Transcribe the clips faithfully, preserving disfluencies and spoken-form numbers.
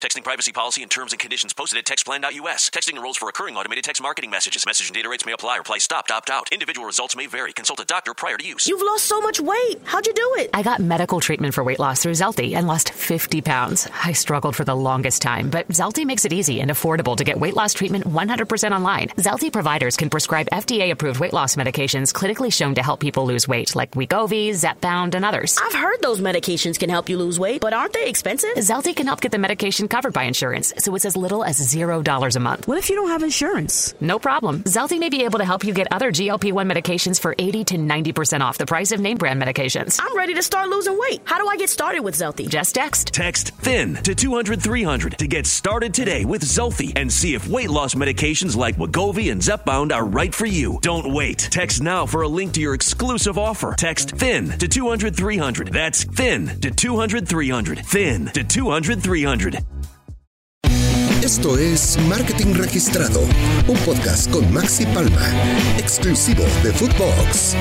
Texting privacy policy and terms and conditions posted at text plan dot U S. Texting enrolls for recurring automated text marketing messages. Message and data rates may apply. Reply stop, opt out. Individual results may vary. Consult a doctor prior to use. You've lost so much weight. How'd you do it? I got medical treatment for weight loss through Zelty and lost fifty pounds. I struggled for the longest time, but Zelty makes it easy and affordable to get weight loss treatment one hundred percent online. Zelty providers can prescribe F D A-approved weight loss medications clinically shown to help people lose weight, like Wegovy, Zepbound, and others. I've heard those medications can help you lose weight, but aren't they expensive? Zelty can help get the medication covered by insurance, so it's as little as zero dollars a month. What if you don't have insurance? No problem. Zelty may be able to help you get other G L P one medications for eighty to ninety percent off the price of name brand medications. I'm ready to start losing weight. How do I get started with Zelty? Just text. Text THIN to two hundred three hundred to get started today with Zelty and see if weight loss medications like Wegovy and Zepbound are right for you. Don't wait. Text now for a link to your exclusive offer. Text THIN to two hundred three hundred. That's THIN to two hundred three hundred. THIN to two hundred three hundred. Esto es Marketing Registrado, un podcast con Maxi Palma, exclusivo de Footbox.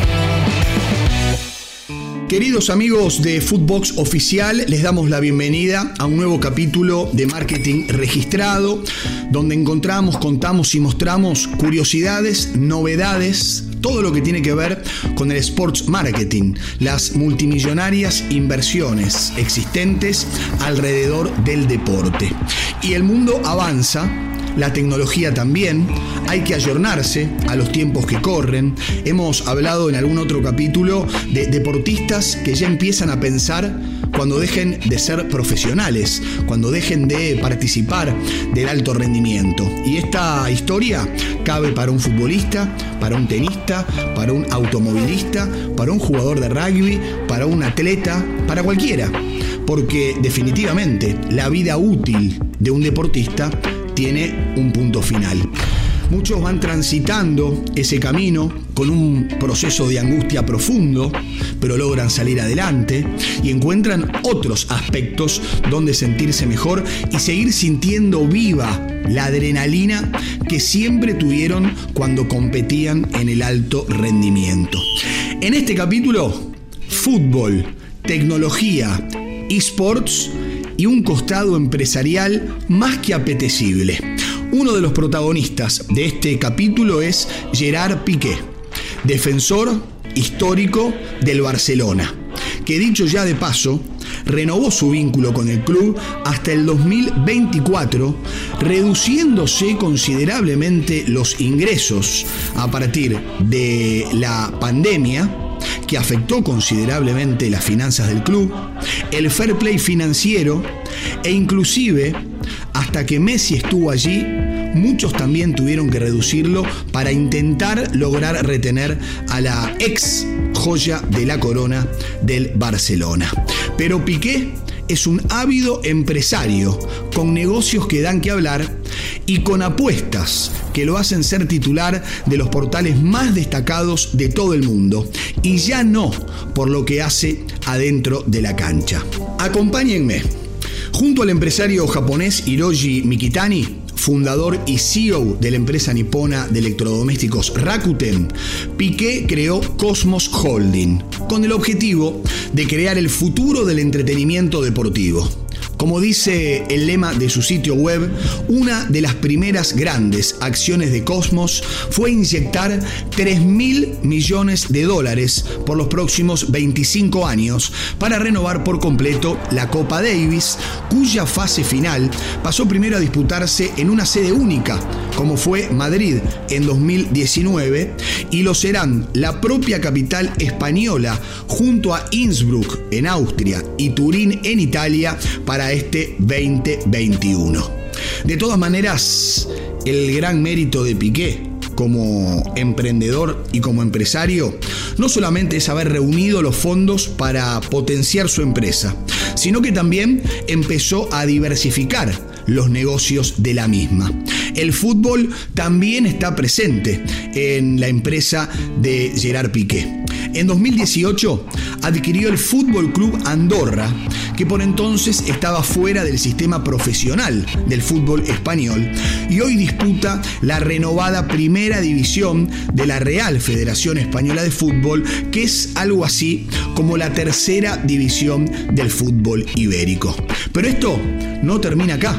Queridos amigos de Footbox Oficial, les damos la bienvenida a un nuevo capítulo de Marketing Registrado, donde encontramos, contamos y mostramos curiosidades, novedades, todo lo que tiene que ver con el sports marketing, las multimillonarias inversiones existentes alrededor del deporte. Y el mundo avanza, la tecnología también, hay que ayornarse a los tiempos que corren. Hemos hablado en algún otro capítulo de deportistas que ya empiezan a pensar cuando dejen de ser profesionales, cuando dejen de participar del alto rendimiento. Y esta historia cabe para un futbolista, para un tenista, para un automovilista, para un jugador de rugby, para un atleta, para cualquiera. Porque definitivamente la vida útil de un deportista tiene un punto final. Muchos van transitando ese camino con un proceso de angustia profundo, pero logran salir adelante y encuentran otros aspectos donde sentirse mejor y seguir sintiendo viva la adrenalina que siempre tuvieron cuando competían en el alto rendimiento. En este capítulo, fútbol, tecnología, eSports y un costado empresarial más que apetecible. Uno de los protagonistas de este capítulo es Gerard Piqué, defensor histórico del Barcelona, que dicho ya de paso, renovó su vínculo con el club hasta el dos mil veinticuatro, reduciéndose considerablemente los ingresos a partir de la pandemia, que afectó considerablemente las finanzas del club, el fair play financiero e inclusive hasta que Messi estuvo allí, muchos también tuvieron que reducirlo para intentar lograr retener a la ex joya de la corona del Barcelona. Pero Piqué es un ávido empresario con negocios que dan que hablar y con apuestas que lo hacen ser titular de los portales más destacados de todo el mundo, y ya no por lo que hace adentro de la cancha. Acompáñenme. Junto al empresario japonés Hiroshi Mikitani, fundador y C E O de la empresa nipona de electrodomésticos Rakuten, Piqué creó Cosmos Holding con el objetivo de crear el futuro del entretenimiento deportivo. Como dice el lema de su sitio web, una de las primeras grandes acciones de Cosmos fue inyectar tres mil millones de dólares por los próximos veinticinco años para renovar por completo la Copa Davis, cuya fase final pasó primero a disputarse en una sede única, como fue Madrid en dos mil diecinueve, y lo serán la propia capital española junto a Innsbruck en Austria y Turín en Italia para este veinte veintiuno. De todas maneras, el gran mérito de Piqué como emprendedor y como empresario no solamente es haber reunido los fondos para potenciar su empresa, sino que también empezó a diversificar los negocios de la misma. El fútbol también está presente en la empresa de Gerard Piqué. En dos mil dieciocho adquirió el Fútbol Club Andorra, que por entonces estaba fuera del sistema profesional del fútbol español, y hoy disputa la renovada primera división de la Real Federación Española de Fútbol, que es algo así como la tercera división del fútbol ibérico. Pero esto no termina acá.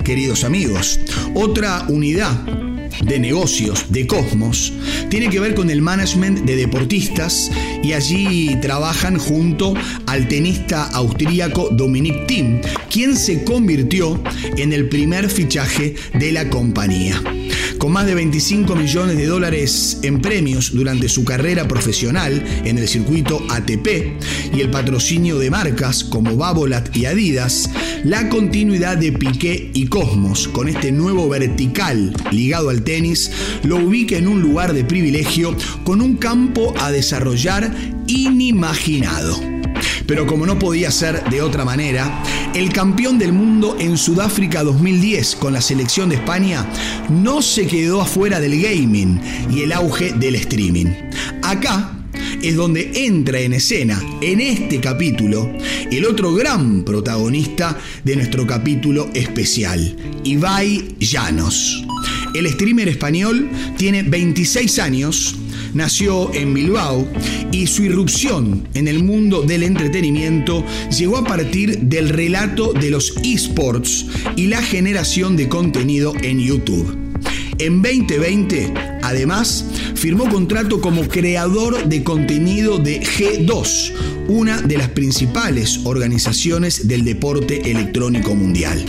queridos amigos. Otra unidad de negocios de Cosmos tiene que ver con el management de deportistas, y allí trabajan junto al tenista austríaco Dominic Thiem, quien se convirtió en el primer fichaje de la compañía. Con más de veinticinco millones de dólares en premios durante su carrera profesional en el circuito A T P y el patrocinio de marcas como Babolat y Adidas, la continuidad de Piqué y Cosmos con este nuevo vertical ligado al tenis lo ubica en un lugar de privilegio con un campo a desarrollar inimaginado. Pero como no podía ser de otra manera, el campeón del mundo en Sudáfrica dos mil diez con la selección de España no se quedó afuera del gaming y el auge del streaming. Acá es donde entra en escena, en este capítulo, el otro gran protagonista de nuestro capítulo especial, Ibai Llanos. El streamer español tiene veintiséis años, nació en Bilbao y su irrupción en el mundo del entretenimiento llegó a partir del relato de los eSports y la generación de contenido en YouTube. En veinte veinte, además, firmó contrato como creador de contenido de G dos, una de las principales organizaciones del deporte electrónico mundial.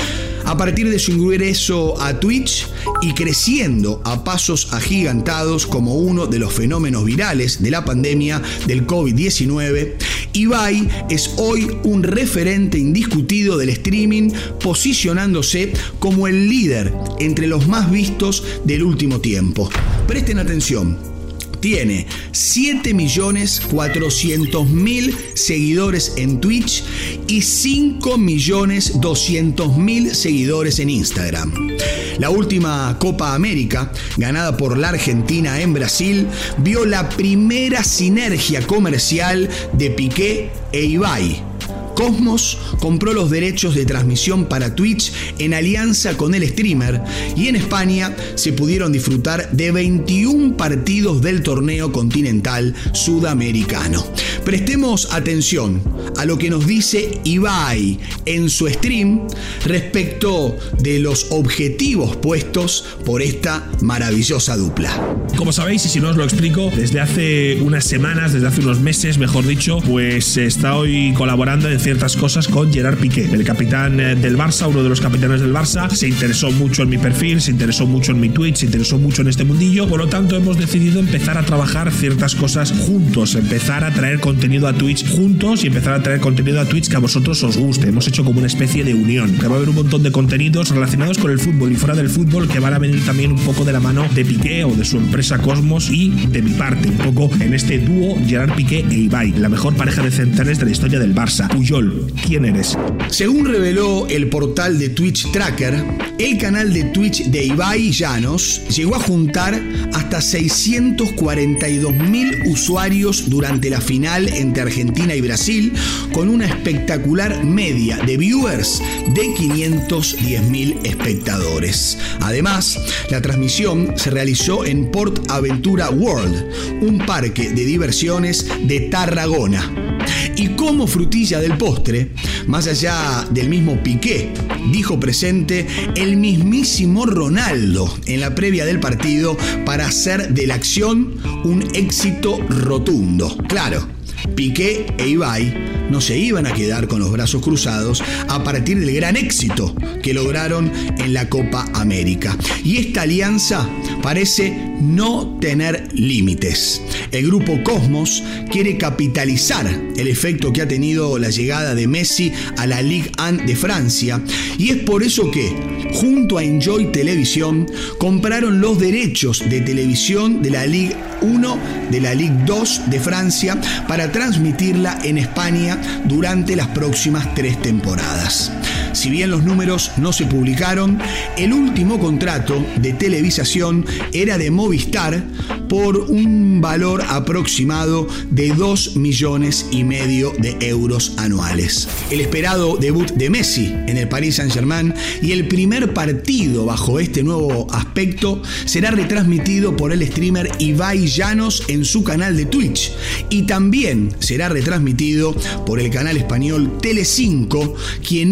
A partir de su ingreso a Twitch y creciendo a pasos agigantados como uno de los fenómenos virales de la pandemia del COVID diecinueve, Ibai es hoy un referente indiscutido del streaming, posicionándose como el líder entre los más vistos del último tiempo. Presten atención. Tiene siete millones cuatrocientos mil seguidores en Twitch y cinco millones doscientos mil seguidores en Instagram. La última Copa América, ganada por la Argentina en Brasil, vio la primera sinergia comercial de Piqué e Ibai. Cosmos compró los derechos de transmisión para Twitch en alianza con el streamer, y en España se pudieron disfrutar de veintiún partidos del torneo continental sudamericano. Prestemos atención a lo que nos dice Ibai en su stream respecto de los objetivos puestos por esta maravillosa dupla. Como sabéis, y si no os lo explico, desde hace unas semanas, desde hace unos meses, mejor dicho, pues estoy colaborando en ciertas cosas con Gerard Piqué, el capitán del Barça, uno de los capitanes del Barça. Se interesó mucho en mi perfil, se interesó mucho en mi Twitch, se interesó mucho en este mundillo. Por lo tanto, hemos decidido empezar a trabajar ciertas cosas juntos, empezar a traer contenido a Twitch juntos y empezar a traer contenido a Twitch que a vosotros os guste. Hemos hecho como una especie de unión, que va a haber un montón de contenidos relacionados con el fútbol y fuera del fútbol que van a venir también un poco de la mano de Piqué o de su empresa Cosmos y de mi parte, un poco en este dúo Gerard Piqué e Ibai, la mejor pareja de centenares de la historia del Barça. Puyol, ¿quién eres? Según reveló el portal de Twitch Tracker, el canal de Twitch de Ibai Llanos llegó a juntar hasta seiscientos cuarenta y dos mil usuarios durante la final entre Argentina y Brasil, con una espectacular media de viewers de quinientos diez mil espectadores. Además, la transmisión se realizó en Port Aventura World, un parque de diversiones de Tarragona. Y como frutilla del postre, más allá del mismo Piqué, dijo presente el mismísimo Ronaldo en la previa del partido para hacer de la acción un éxito rotundo. Claro, Piqué e Ibai no se iban a quedar con los brazos cruzados a partir del gran éxito que lograron en la Copa América. Y esta alianza parece no tener límites. El grupo Cosmos quiere capitalizar el efecto que ha tenido la llegada de Messi a la Ligue uno de Francia, y es por eso que, junto a Enjoy Televisión, compraron los derechos de televisión de la Ligue uno, de la Ligue dos de Francia para transmitirla en España durante las próximas tres temporadas. Si bien los números no se publicaron, el último contrato de televisación era de Movistar por un valor aproximado de dos millones y medio de euros anuales. El esperado debut de Messi en el Paris Saint-Germain y el primer partido bajo este nuevo aspecto será retransmitido por el streamer Ibai Llanos en su canal de Twitch, y también será retransmitido por el canal español Telecinco, quien ha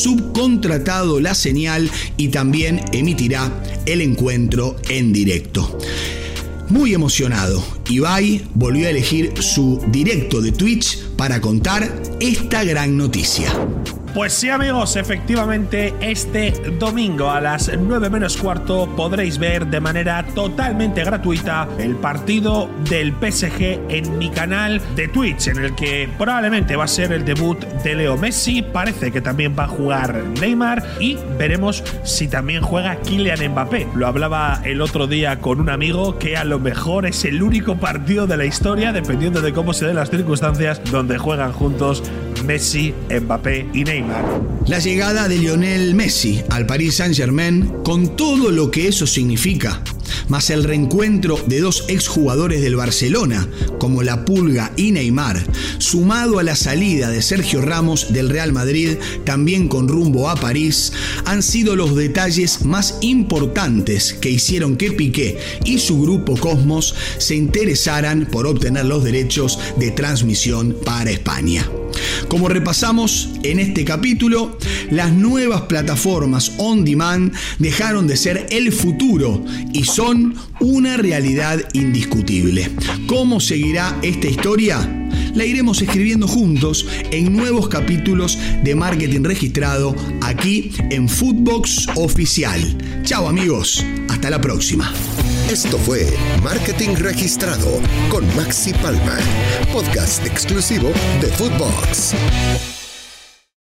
subcontratado la señal y también emitirá el encuentro en directo. Muy emocionado, Ibai volvió a elegir su directo de Twitch para contar esta gran noticia. Pues sí, amigos, efectivamente este domingo a las nueve menos cuarto podréis ver de manera totalmente gratuita el partido del P S G en mi canal de Twitch, en el que probablemente va a ser el debut de Leo Messi. Parece que también va a jugar Neymar y veremos si también juega Kylian Mbappé. Lo hablaba el otro día con un amigo que a lo mejor es el único partido de la historia, dependiendo de cómo se den las circunstancias, donde juegan juntos Messi, Mbappé y Neymar. La llegada de Lionel Messi al Paris Saint-Germain, con todo lo que eso significa, más el reencuentro de dos exjugadores del Barcelona, como La Pulga y Neymar, sumado a la salida de Sergio Ramos del Real Madrid, también con rumbo a París, han sido los detalles más importantes que hicieron que Piqué y su grupo Cosmos se interesaran por obtener los derechos de transmisión para España. Como repasamos en este capítulo, las nuevas plataformas on demand dejaron de ser el futuro y son una realidad indiscutible. ¿Cómo seguirá esta historia? La iremos escribiendo juntos en nuevos capítulos de Marketing Registrado aquí en Footbox Oficial. Chao amigos, hasta la próxima. Esto fue Marketing Registrado con Maxi Palma, podcast exclusivo de Footbox.